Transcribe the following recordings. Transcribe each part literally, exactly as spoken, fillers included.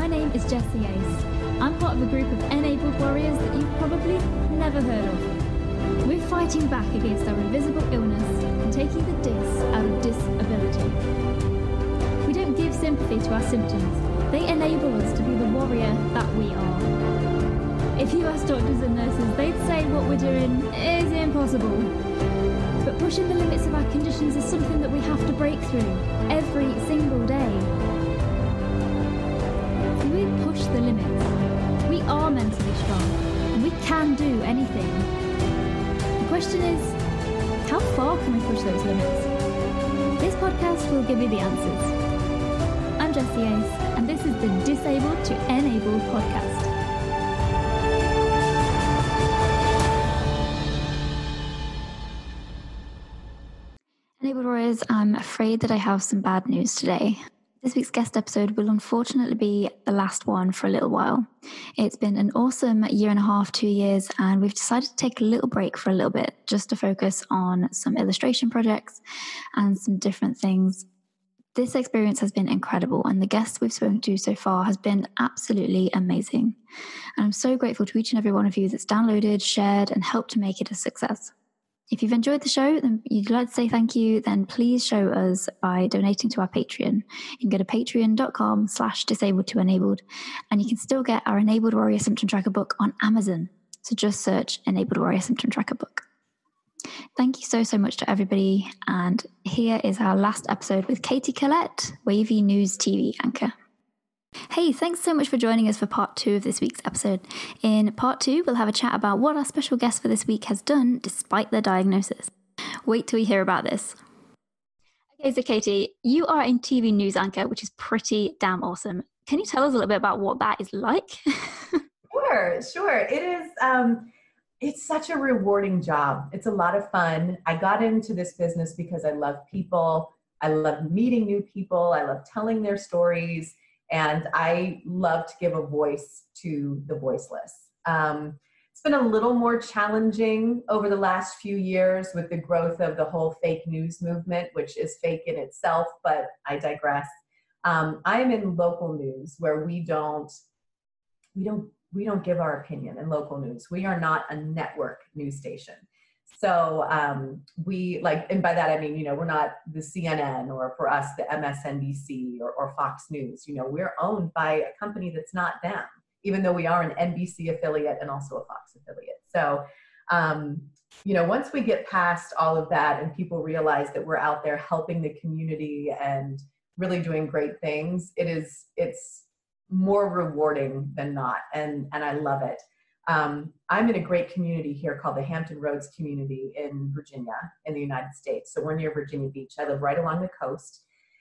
My name is Jessie Ace. I'm part of a group of enabled warriors that you've probably never heard of. We're fighting back against our invisible illness and taking the dis out of disability. We don't give sympathy to our symptoms. They enable us to be the warrior that we are. If you ask doctors and nurses, they'd say what we're doing is impossible. But pushing the limits of our conditions is something that we have to break through every single day. If we push the limits, we are mentally strong and we can do anything. The question is, how far can we push those limits? This podcast will give you the answers. I'm Jessie Ace, and this is the Disabled to Enabled podcast. Enabled Warriors, I'm afraid that I have some bad news today. This week's guest episode will unfortunately be the last one for a little while. It's been an awesome year and a half, two years, and we've decided to take a little break for a little bit just to focus on some illustration projects and some different things. This experience has been incredible, and the guests we've spoken to so far has been absolutely amazing. And I'm so grateful to each and every one of you that's downloaded, shared, and helped to make it a success. If you've enjoyed the show, then you'd like to say thank you, then please show us by donating to our Patreon. You can go to patreon.com slash disabled to enabled, and you can still get our Enabled Warrior Symptom Tracker book on Amazon. So just search Enabled Warrior Symptom Tracker book. Thank you so, so much to everybody. And here is our last episode with Katie Collette, Wavy News T V anchor. Hey, thanks so much for joining us for part two of this week's episode. In part two, we'll have a chat about what our special guest for this week has done despite their diagnosis. Wait till you hear about this. Okay, so Katie, you are a T V news anchor, which is pretty damn awesome. Can you tell us a little bit about what that is like? Sure, sure. It is, um, it's such a rewarding job. It's a lot of fun. I got into this business because I love people. I love meeting new people. I love telling their stories. And I love to give a voice to the voiceless. Um, it's been a little more challenging over the last few years with the growth of the whole fake news movement, which is fake in itself, but I digress. Um, I am in local news where we don't, we don't, we don't give our opinion in local news. We are not a network news station. So um, we like, and by that I mean, you know, we're not the C N N or for us, the M S N B C or, or Fox News. You know, we're owned by a company that's not them, even though we are an N B C affiliate and also a Fox affiliate. So, um, you know, once we get past all of that and people realize that we're out there helping the community and really doing great things, it is, it's more rewarding than not. And, and I love it. Um, I'm in a great community here called the Hampton Roads community in Virginia in the United States. So we're near Virginia Beach. I live right along the coast.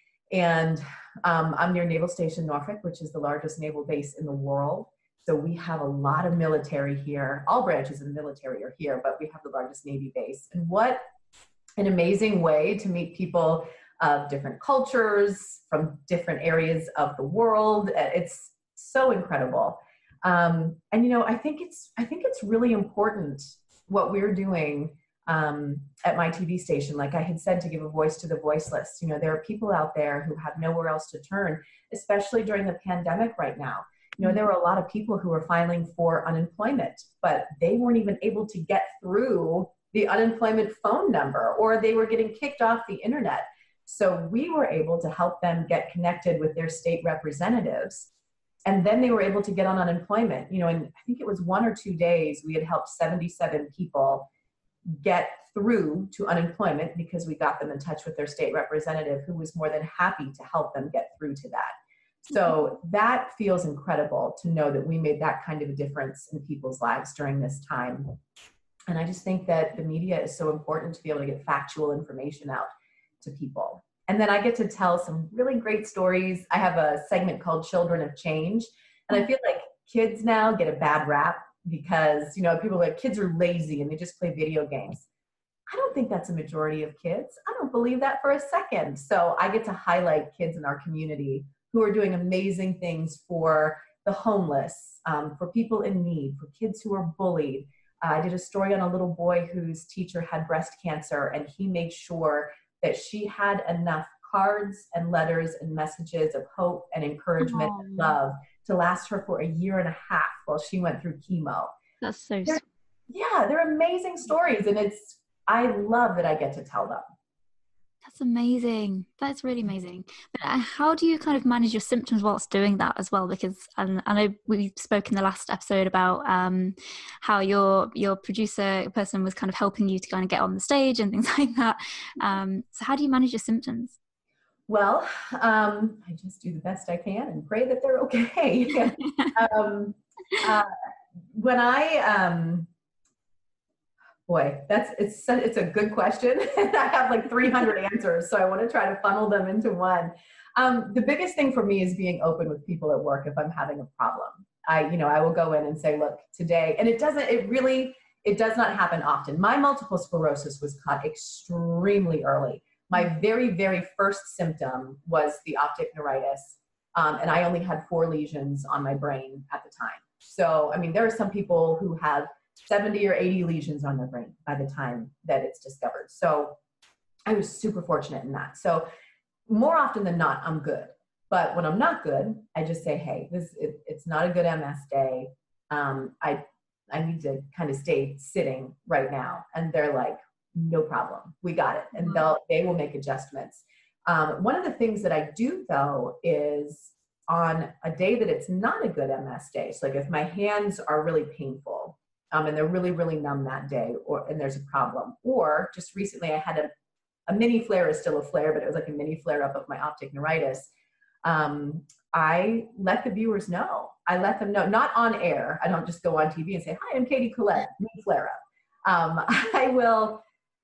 And um, I'm near Naval Station Norfolk, which is the largest naval base in the world. So we have a lot of military here. All branches of the military are here, but we have the largest Navy base. And what an amazing way to meet people of different cultures, from different areas of the world. It's so incredible. Um, and, you know, I think it's, I think it's really important what we're doing um, at my T V station. Like I had said, to give a voice to the voiceless. You know, there are people out there who have nowhere else to turn, especially during the pandemic right now. You know, there were a lot of people who were filing for unemployment, but they weren't even able to get through the unemployment phone number, or they were getting kicked off the internet. So we were able to help them get connected with their state representatives. And then they were able to get on unemployment. You know, and I think it was one or two days, we had helped seventy-seven people get through to unemployment because we got them in touch with their state representative, who was more than happy to help them get through to that. So that feels incredible to know that we made that kind of a difference in people's lives during this time. And I just think that the media is so important to be able to get factual information out to people. And then I get to tell some really great stories. I have a segment called Children of Change. And I feel like kids now get a bad rap because, you know, people are like, kids are lazy and they just play video games. I don't think that's a majority of kids. I don't believe that for a second. So I get to highlight kids in our community who are doing amazing things for the homeless, um, for people in need, for kids who are bullied. Uh, I did a story on a little boy whose teacher had breast cancer, and he made sure that she had enough cards and letters and messages of hope and encouragement Aww. and love to last her for a year and a half while she went through chemo. That's so they're, sweet. Yeah, they're amazing stories. And it's, I love that I get to tell them. That's amazing. That's really amazing. But uh, how do you kind of manage your symptoms whilst doing that as well? Because um, I know we spoke in the last episode about um, how your your producer person was kind of helping you to kind of get on the stage and things like that. Um, so how do you manage your symptoms? Well, um, I just do the best I can and pray that they're okay. um, uh, when I, um, boy, that's, it's, it's a good question. I have like three hundred answers, so I want to try to funnel them into one. Um, the biggest thing for me is being open with people at work if I'm having a problem. I, you know, I will go in and say, look, today, and it doesn't, it really, it does not happen often. My multiple sclerosis was caught extremely early. My very, very first symptom was the optic neuritis, um, and I only had four lesions on my brain at the time. So, I mean, there are some people who have seventy or eighty lesions on their brain by the time that it's discovered. So I was super fortunate in that. So more often than not, I'm good. But when I'm not good, I just say, hey, this it, it's not a good M S day. Um, I, I need to kind of stay sitting right now. And they're like, no problem, we got it. And they'll, they will make adjustments. Um, one of the things that I do though is on a day that it's not a good M S day. So like if my hands are really painful um, and they're really, really numb that day, or and there's a problem, or just recently I had a, a mini flare, is still a flare, but it was like a mini flare up of my optic neuritis. Um, I let the viewers know. I let them know, not on air. I don't just go on T V and say, hi, I'm Katie Collette, mini flare up. Um, I will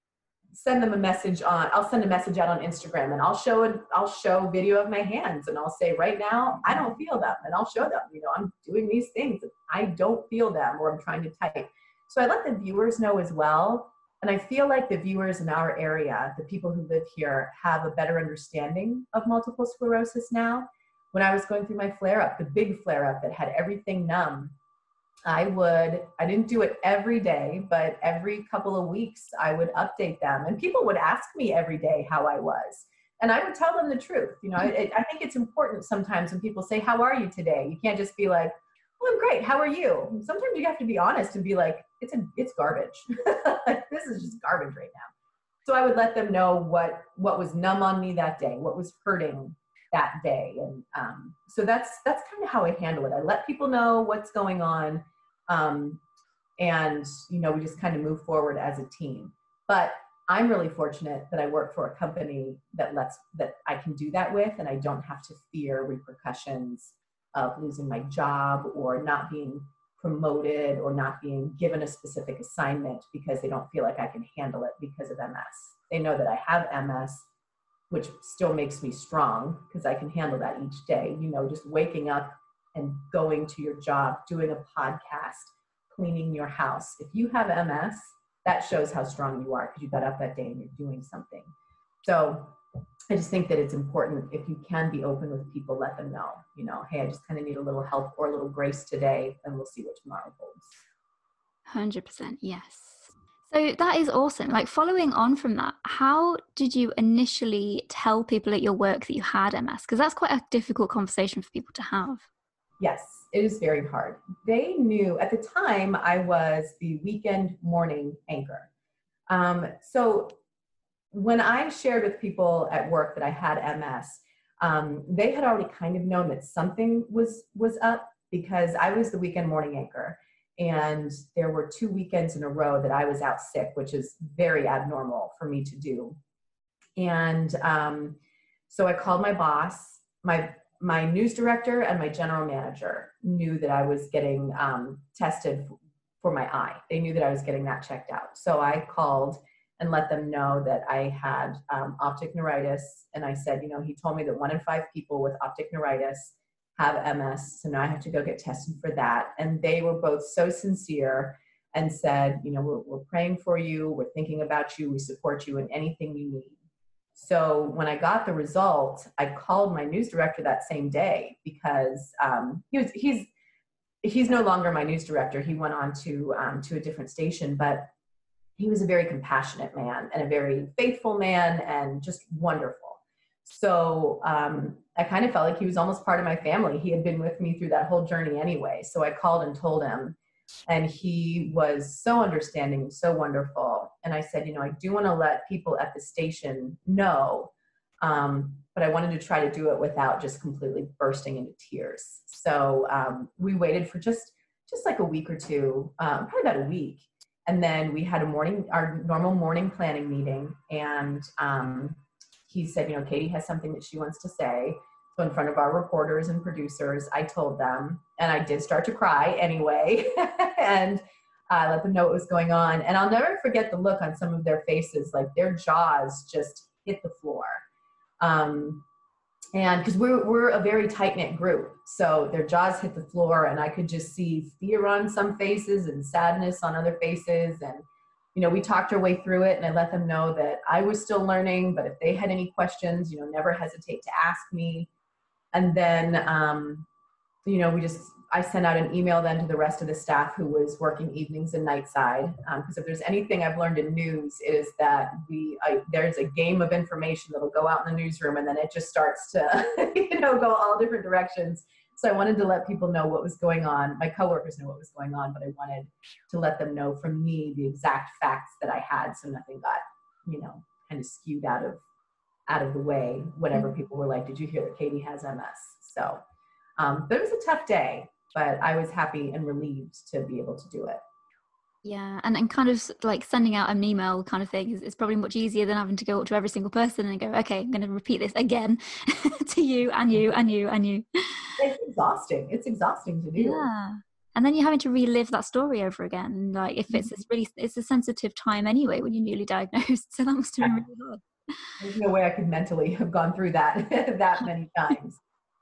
send them a message on, I'll send a message out on Instagram, and I'll show it, I'll show video of my hands, and I'll say, right now, I don't feel them. And I'll show them, you know, I'm doing these things. I don't feel them, or I'm trying to type. So I let the viewers know as well. And I feel like the viewers in our area, the people who live here, have a better understanding of multiple sclerosis now. When I was going through my flare up, the big flare up that had everything numb, I would, I didn't do it every day, but every couple of weeks I would update them, and people would ask me every day how I was. And I would tell them the truth. You know, I, I think it's important sometimes when people say, how are you today? You can't just be like, well, I'm great, how are you? Sometimes you have to be honest and be like, it's a, it's garbage. This is just garbage right now. So I would let them know what, what was numb on me that day, what was hurting that day. And um, so that's, that's kind of how I handle it. I let people know what's going on. Um, and, you know, we just kind of move forward as a team. But I'm really fortunate that I work for a company that lets, that I can do that with, and I don't have to fear repercussions of losing my job or not being promoted or not being given a specific assignment because they don't feel like I can handle it because of M S. They know that I have M S, which still makes me strong because I can handle that each day. You know, just waking up and going to your job, doing a podcast, cleaning your house. If you have M S, that shows how strong you are because you got up that day and you're doing something. So I just think that it's important, if you can be open with people, let them know, you know, hey, I just kind of need a little help or a little grace today, and we'll see what tomorrow holds. one hundred percent, yes. So that is awesome. Like, following on from that, how did you initially tell people at your work that you had M S? Because that's quite a difficult conversation for people to have. Yes, it is very hard. They knew at the time I was the weekend morning anchor. Um, so when I shared with people at work that I had M S, um, they had already kind of known that something was, was up because I was the weekend morning anchor. And there were two weekends in a row that I was out sick, which is very abnormal for me to do. And um, so I called my boss. My my news director and my general manager knew that I was getting um, tested for my eye. They knew that I was getting that checked out. So I called and let them know that I had um, optic neuritis. And I said, you know, he told me that one in five people with optic neuritis have M S, so now I have to go get tested for that. And they were both so sincere and said, you know, we're, we're praying for you, we're thinking about you, we support you in anything you need. So when I got the result, I called my news director that same day because um, he was, he's, he's no longer my news director. He went on to, um, to a different station, but he was a very compassionate man and a very faithful man and just wonderful. So um, I kind of felt like he was almost part of my family. He had been with me through that whole journey anyway. So I called and told him, and he was so understanding, so wonderful. And I said, you know, I do want to let people at the station know, um, but I wanted to try to do it without just completely bursting into tears. So um, we waited for just, just like a week or two, um, probably about a week. And then we had a morning, our normal morning planning meeting. And um, he said, you know, Katie has something that she wants to say. So in front of our reporters and producers, I told them, and I did start to cry anyway, and I uh, let them know what was going on. And I'll never forget the look on some of their faces, like their jaws just hit the floor. Um, and because we're, we're a very tight-knit group, so their jaws hit the floor, and I could just see fear on some faces and sadness on other faces. And you know, we talked our way through it, and I let them know that I was still learning, but if they had any questions, you know, never hesitate to ask me. And then, um, you know, we just, I sent out an email then to the rest of the staff who was working evenings and night side. Because um, if there's anything I've learned in news, it is that we, I, there's a game of information that'll go out in the newsroom, and then it just starts to, you know, go all different directions. So I wanted to let people know what was going on. My coworkers knew what was going on, but I wanted to let them know from me the exact facts that I had, so nothing got, you know, kind of skewed out of out of the way whenever people were like, did you hear that Katie has M S? So, um, but it was a tough day, but I was happy and relieved to be able to do it. Yeah, and, and kind of like sending out an email kind of thing is, is probably much easier than having to go up to every single person and go, okay, I'm going to repeat this again to you and you and you and you. It's exhausting. It's exhausting to do. Yeah. And then you're having to relive that story over again. And like, if it's this really, it's a sensitive time anyway when you're newly diagnosed. So that must have been really hard. There's no way I could mentally have gone through that that many times.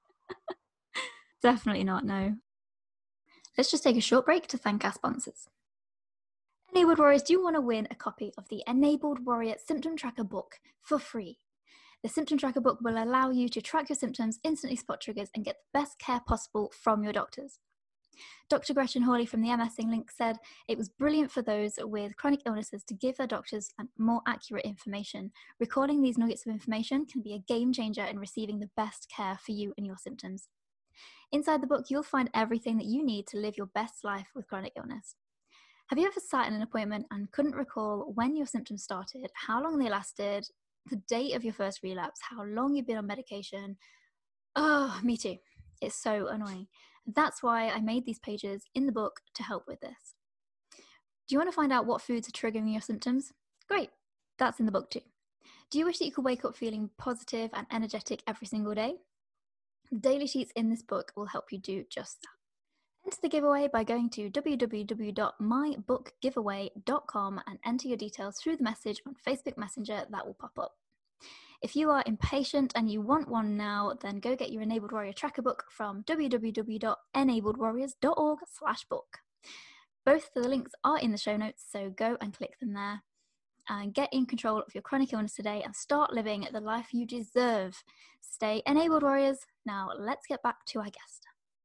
Definitely not, no. Let's just take a short break to thank our sponsors. Enabled Warriors, do you want to win a copy of the Enabled Warrior Symptom Tracker book for free? The Symptom Tracker book will allow you to track your symptoms, instantly spot triggers, and get the best care possible from your doctors. Doctor Gretchen Hawley from the MSing Link said it was brilliant for those with chronic illnesses to give their doctors more accurate information. Recording these nuggets of information can be a game changer in receiving the best care for you and your symptoms. Inside the book, you'll find everything that you need to live your best life with chronic illness. Have you ever sat in an appointment and couldn't recall when your symptoms started, how long they lasted, the date of your first relapse, how long you've been on medication? Oh, me too. It's so annoying. That's why I made these pages in the book to help with this. Do you want to find out what foods are triggering your symptoms? Great, that's in the book too. Do you wish that you could wake up feeling positive and energetic every single day? The daily sheets in this book will help you do just that. Enter the giveaway by going to w w w dot my book giveaway dot com and enter your details through the message on Facebook Messenger that will pop up. If you are impatient and you want one now, then go get your Enabled Warrior Tracker book from w w w dot enabled warriors dot org slash book. Both of the links are in the show notes, so go and click them there. And get in control of your chronic illness today and start living the life you deserve. Stay enabled, warriors. Now let's get back to our guest.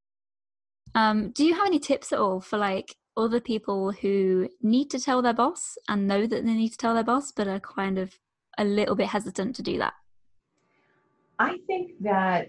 Um, do you have any tips at all for like other people who need to tell their boss and know that they need to tell their boss, but are kind of a little bit hesitant to do that? I think that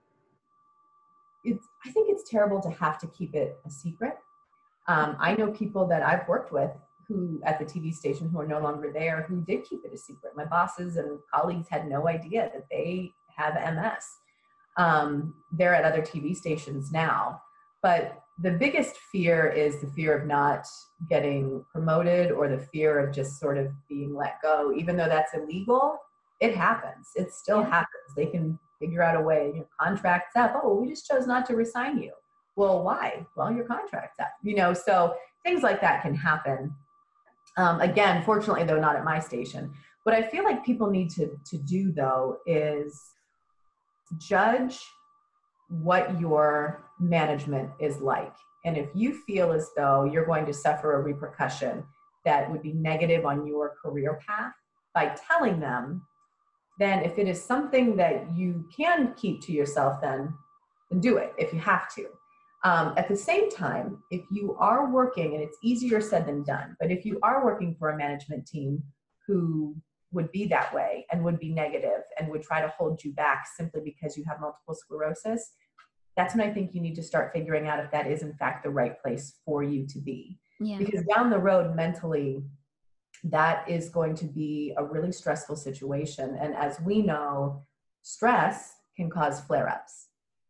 it's, I think it's terrible to have to keep it a secret. Um, I know people that I've worked with who at the T V station who are no longer there, who did keep it a secret. My bosses and colleagues had no idea that they have M S. Um, they're at other T V stations now. But the biggest fear is the fear of not getting promoted or the fear of just sort of being let go. Even though that's illegal, it happens. It still yeah. happens. They can figure out a way. Your contract's up. Oh, we just chose not to resign you. Well, why? Well, your contract's up. You know, so things like that can happen. Um, again, fortunately, though, not at my station. What I feel like people need to, to do, though, is judge what your management is like. And if you feel as though you're going to suffer a repercussion that would be negative on your career path by telling them, then if it is something that you can keep to yourself, then, then do it if you have to. Um, at the same time, if you are working, and it's easier said than done, but if you are working for a management team who would be that way and would be negative and would try to hold you back simply because you have multiple sclerosis, that's when I think you need to start figuring out if that is in fact the right place for you to be. Yeah. Because down the road, mentally, that is going to be a really stressful situation. And as we know, stress can cause flare-ups.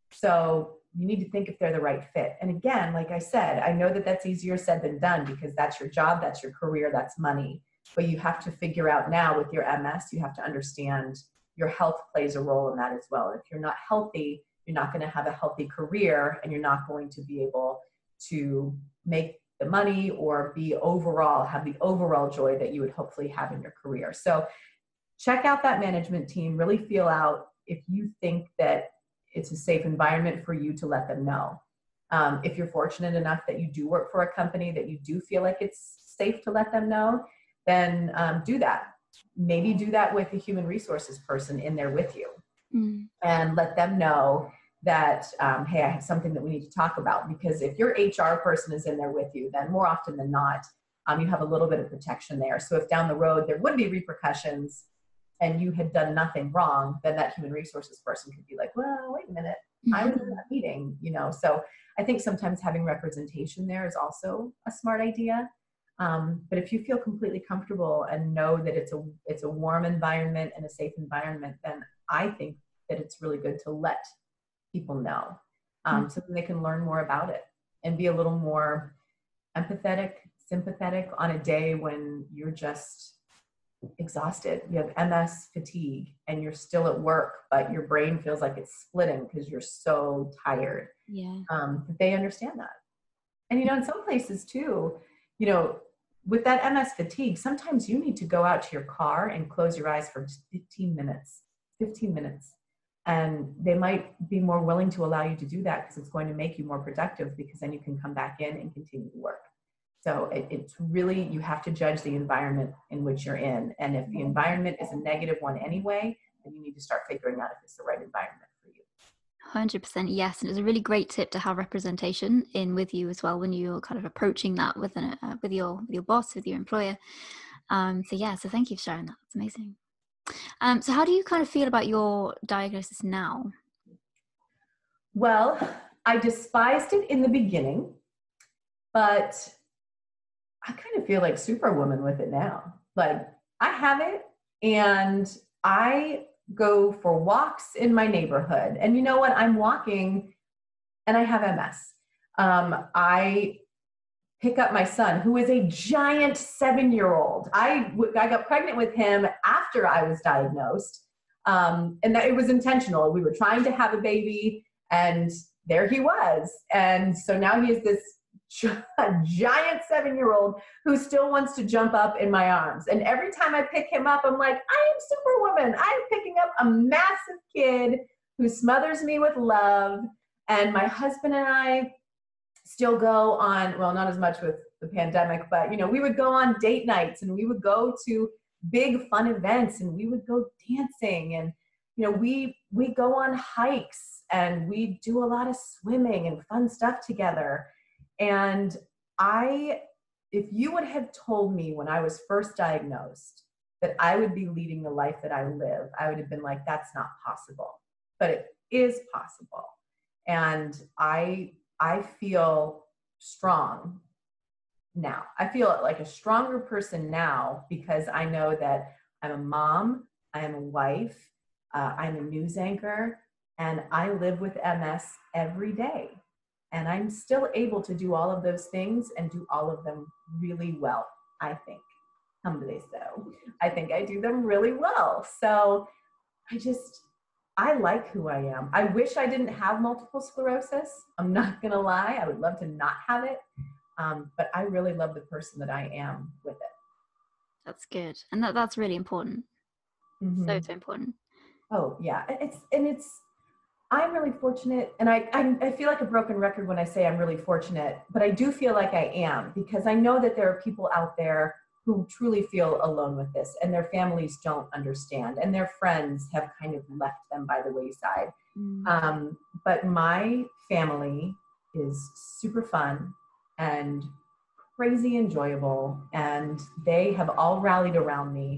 So you need to think if they're the right fit. And again, like I said, I know that that's easier said than done because that's your job, that's your career, that's money. But you have to figure out now with your M S, you have to understand your health plays a role in that as well. If you're not healthy, you're not going to have a healthy career and you're not going to be able to make the money or be overall, have the overall joy that you would hopefully have in your career. So check out that management team, really feel out if you think that it's a safe environment for you to let them know. Um, if you're fortunate enough that you do work for a company that you do feel like it's safe to let them know, then um, do that. Maybe do that with a human resources person in there with you mm. and let them know that, um, hey, I have something that we need to talk about. Because if your H R person is in there with you, then more often than not, um, you have a little bit of protection there. So if down the road there would be repercussions and you had done nothing wrong, then that human resources person could be like, well, wait a minute, mm-hmm. I was in that meeting, you know? So I think sometimes having representation there is also a smart idea. Um, but if you feel completely comfortable and know that it's a, it's a warm environment and a safe environment, then I think that it's really good to let people know, um, so that they can learn more about it and be a little more empathetic, sympathetic on a day when you're just exhausted. You have M S fatigue and you're still at work, but your brain feels like it's splitting because you're so tired. Yeah. Um, they understand that. And, you know, in some places too, you know, with that M S fatigue, sometimes you need to go out to your car and close your eyes for just fifteen minutes, fifteen minutes. And they might be more willing to allow you to do that because it's going to make you more productive, because then you can come back in and continue to work. So it, it's really, you have to judge the environment in which you're in. And if the environment is a negative one anyway, then you need to start figuring out if it's the right environment for you. one hundred percent yes. And it's a really great tip to have representation in with you as well when you're kind of approaching that with, an, uh, with, your, with your boss, with your employer. Um, so yeah, so thank you for sharing that. It's amazing. Um, so how do you kind of feel about your diagnosis now? Well, I despised it in the beginning, but I kind of feel like Superwoman with it now. Like, I have it and I go for walks in my neighborhood. And you know what? I'm walking and I have M S. Um, I pick up my son, who is a giant seven-year-old. I, I got pregnant with him after I was diagnosed. Um, and that it was intentional. We were trying to have a baby and there he was. And so now he is this giant seven-year-old who still wants to jump up in my arms. And every time I pick him up, I'm like, I am Superwoman. I am picking up a massive kid who smothers me with love. And my husband and I still go on, well, not as much with the pandemic, but, you know, we would go on date nights and we would go to big fun events and we would go dancing and, you know, we, we go on hikes and we do a lot of swimming and fun stuff together. And I, if you would have told me when I was first diagnosed that I would be leading the life that I live, I would have been like, that's not possible, but it is possible. And I, I feel strong now. I feel like a stronger person now because I know that I'm a mom, I am a wife, uh, I'm a news anchor, and I live with M S every day. And I'm still able to do all of those things and do all of them really well, I think. Humbly so. I think I do them really well. So I just, I like who I am. I wish I didn't have multiple sclerosis. I'm not going to lie. I would love to not have it. Um, but I really love the person that I am with it. That's good. And that, that's really important. Mm-hmm. So, so important. Oh, yeah. It's, and it's, I'm really fortunate. And I, I, I feel like a broken record when I say I'm really fortunate, but I do feel like I am, because I know that there are people out there who truly feel alone with this and their families don't understand and their friends have kind of left them by the wayside. Mm. Um, but my family is super fun and crazy enjoyable, and they have all rallied around me.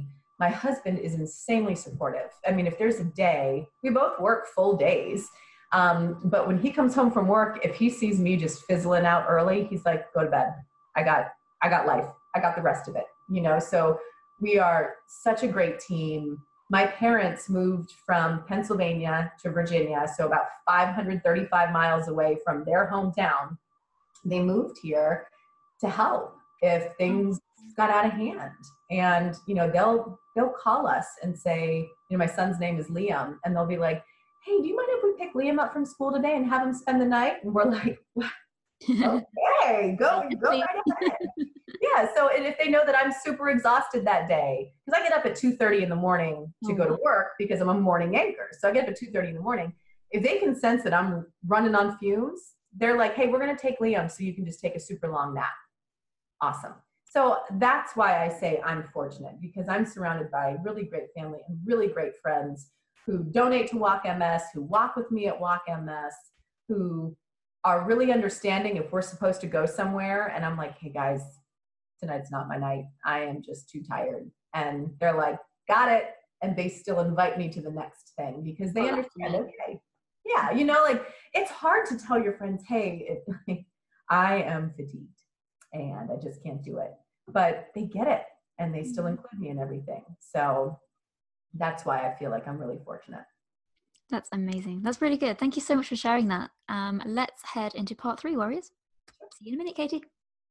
My husband is insanely supportive. I mean, if there's a day, we both work full days. Um, but when he comes home from work, if he sees me just fizzling out early, he's like, go to bed. I got, I got life. I got the rest of it, you know? So we are such a great team. My parents moved from Pennsylvania to Virginia, so about five hundred thirty-five miles away from their hometown. They moved here to help if things got out of hand. And, you know, they'll, they'll call us and say, you know, my son's name is Liam, and they'll be like, hey, do you mind if we pick Liam up from school today and have him spend the night? And we're like, okay, go, go right ahead. Yeah, so and if they know that I'm super exhausted that day, because I get up at two thirty in the morning to go to work because I'm a morning anchor. So I get up at two thirty in the morning. If they can sense that I'm running on fumes, they're like, hey, we're going to take Liam so you can just take a super long nap. Awesome. So that's why I say I'm fortunate, because I'm surrounded by really great family and really great friends who donate to Walk M S, who walk with me at Walk M S, who are really understanding if we're supposed to go somewhere. And I'm like, hey guys, tonight's not my night. I am just too tired. And they're like, got it. And they still invite me to the next thing because they oh, understand, okay. Yeah, you know, like it's hard to tell your friends, hey, it, I am fatigued and I just can't do it. But they get it and they still include me in everything. So that's why I feel like I'm really fortunate. That's amazing. That's really good. Thank you so much for sharing that. Um, let's head into part three, Warriors. See you in a minute, Katie.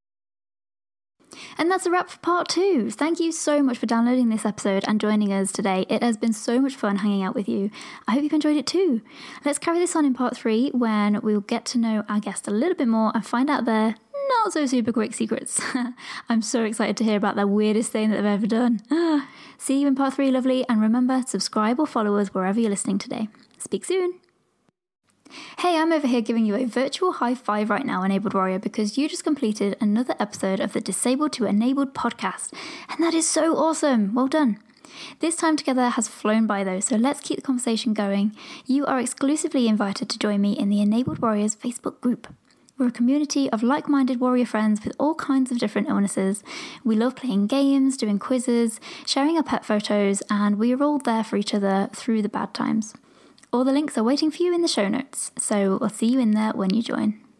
And that's a wrap for part two. Thank you so much for downloading this episode and joining us today. It has been so much fun hanging out with you. I hope you've enjoyed it too. Let's carry this on in part three when we'll get to know our guest a little bit more and find out their not so super quick secrets. I'm so excited to hear about the weirdest thing that they've ever done. See you in part three, lovely. And remember, subscribe or follow us wherever you're listening today. Speak soon. Hey, I'm over here giving you a virtual high five right now, Enabled Warrior, because you just completed another episode of the Disabled to Enabled podcast. And that is so awesome. Well done. This time together has flown by though, so let's keep the conversation going. You are exclusively invited to join me in the Enabled Warriors Facebook group. We're a community of like-minded warrior friends with all kinds of different illnesses. We love playing games, doing quizzes, sharing our pet photos, and we are all there for each other through the bad times. All the links are waiting for you in the show notes, so I'll see you in there when you join.